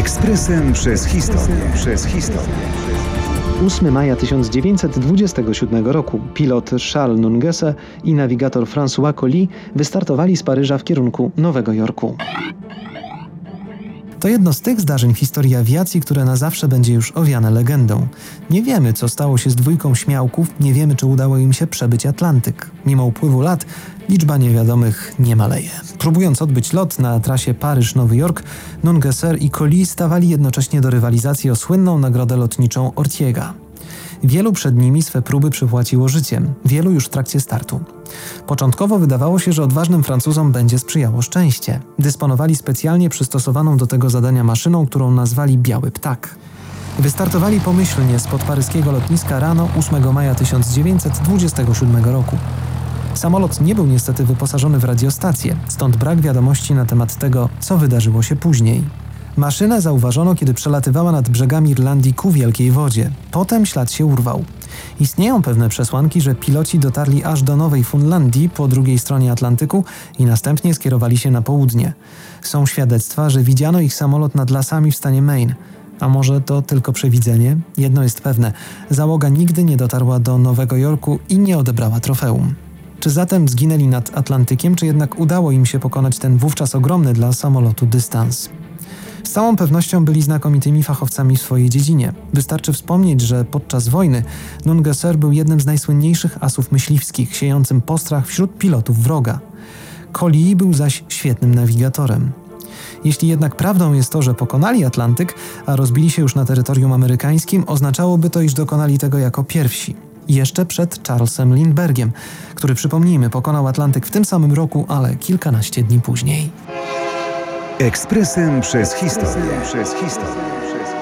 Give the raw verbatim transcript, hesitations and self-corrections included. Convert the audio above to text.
Ekspresem przez historię. Przez historię. ósmego maja tysiąc dziewięćset dwudziestego siódmego roku pilot Charles Nungesser i nawigator François Colly wystartowali z Paryża w kierunku Nowego Jorku. To jedno z tych zdarzeń w historii awiacji, które na zawsze będzie już owiane legendą. Nie wiemy, co stało się z dwójką śmiałków, nie wiemy, czy udało im się przebyć Atlantyk. Mimo upływu lat liczba niewiadomych nie maleje. Próbując odbyć lot na trasie Paryż-Nowy Jork, Nungesser i Colly stawali jednocześnie do rywalizacji o słynną nagrodę lotniczą Ortiega. Wielu przed nimi swe próby przypłaciło życiem, wielu już w trakcie startu. Początkowo wydawało się, że odważnym Francuzom będzie sprzyjało szczęście. Dysponowali specjalnie przystosowaną do tego zadania maszyną, którą nazwali Biały Ptak. Wystartowali pomyślnie spod paryskiego lotniska rano ósmego maja tysiąc dziewięćset dwudziestego siódmego roku. Samolot nie był niestety wyposażony w radiostację, stąd brak wiadomości na temat tego, co wydarzyło się później. Maszynę zauważono, kiedy przelatywała nad brzegami Irlandii ku Wielkiej Wodzie. Potem ślad się urwał. Istnieją pewne przesłanki, że piloci dotarli aż do Nowej Fundlandii po drugiej stronie Atlantyku i następnie skierowali się na południe. Są świadectwa, że widziano ich samolot nad lasami w stanie Maine. A może to tylko przewidzenie? Jedno jest pewne. Załoga nigdy nie dotarła do Nowego Jorku i nie odebrała trofeum. Czy zatem zginęli nad Atlantykiem, czy jednak udało im się pokonać ten wówczas ogromny dla samolotu dystans? Z całą pewnością byli znakomitymi fachowcami w swojej dziedzinie. Wystarczy wspomnieć, że podczas wojny Nungesser był jednym z najsłynniejszych asów myśliwskich, siejącym postrach wśród pilotów wroga. Colly był zaś świetnym nawigatorem. Jeśli jednak prawdą jest to, że pokonali Atlantyk, a rozbili się już na terytorium amerykańskim, oznaczałoby to, iż dokonali tego jako pierwsi. Jeszcze przed Charlesem Lindberghem, który, przypomnijmy, pokonał Atlantyk w tym samym roku, ale kilkanaście dni później. Ekspresem przez historię. Przez historię.